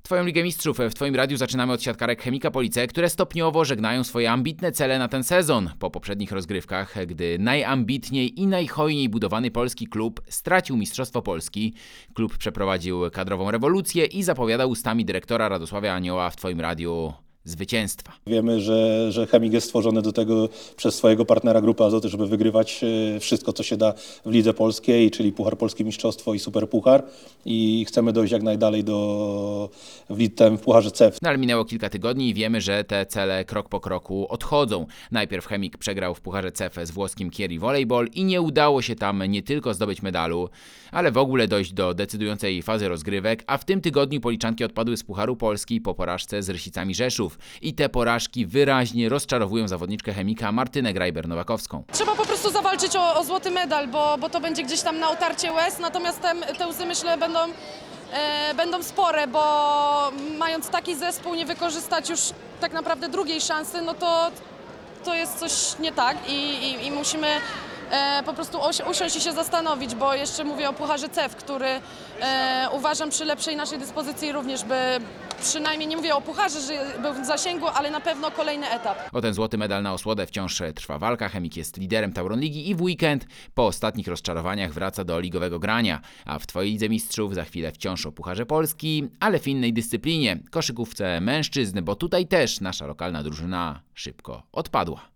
Twoją Ligę Mistrzów w Twoim radiu zaczynamy od siatkarek Chemika Police, które stopniowo żegnają swoje ambitne cele na ten sezon. Po poprzednich rozgrywkach, gdy najambitniej i najhojniej budowany polski klub stracił Mistrzostwo Polski, klub przeprowadził kadrową rewolucję i zapowiadał ustami dyrektora Radosławia Anioła w Twoim radiu zwycięstwa. Wiemy, że Chemik jest stworzony do tego przez swojego partnera Grupy Azoty, żeby wygrywać wszystko, co się da w Lidze Polskiej, czyli Puchar Polskie Mistrzostwo i Superpuchar. I chcemy dojść jak najdalej w Pucharze CEF. Ale minęło kilka tygodni i wiemy, że te cele krok po kroku odchodzą. Najpierw Chemik przegrał w Pucharze CEF z włoskim Chieri Volleyball i nie udało się tam nie tylko zdobyć medalu, ale w ogóle dojść do decydującej fazy rozgrywek, a w tym tygodniu Policzanki odpadły z Pucharu Polski po porażce z Rysicami Rzeszów. I te porażki wyraźnie rozczarowują zawodniczkę Chemika Martynę Grajber-Nowakowską. Trzeba po prostu zawalczyć o złoty medal, bo to będzie gdzieś tam na otarcie łez, natomiast te łzy, myślę, będą spore, bo mając taki zespół nie wykorzystać już tak naprawdę drugiej szansy, no to jest coś nie tak i musimy po prostu usiąść i się zastanowić, bo jeszcze mówię o Pucharze CEF, który uważam przy lepszej naszej dyspozycji również by, przynajmniej nie mówię o Pucharze, że był w zasięgu, ale na pewno kolejny etap. O ten złoty medal na osłodę wciąż trwa walka. Chemik jest liderem Tauron Ligi i w weekend po ostatnich rozczarowaniach wraca do ligowego grania. A w Twojej Lidze Mistrzów za chwilę wciąż o Pucharze Polski, ale w innej dyscyplinie, koszykówce mężczyzn, bo tutaj też nasza lokalna drużyna szybko odpadła.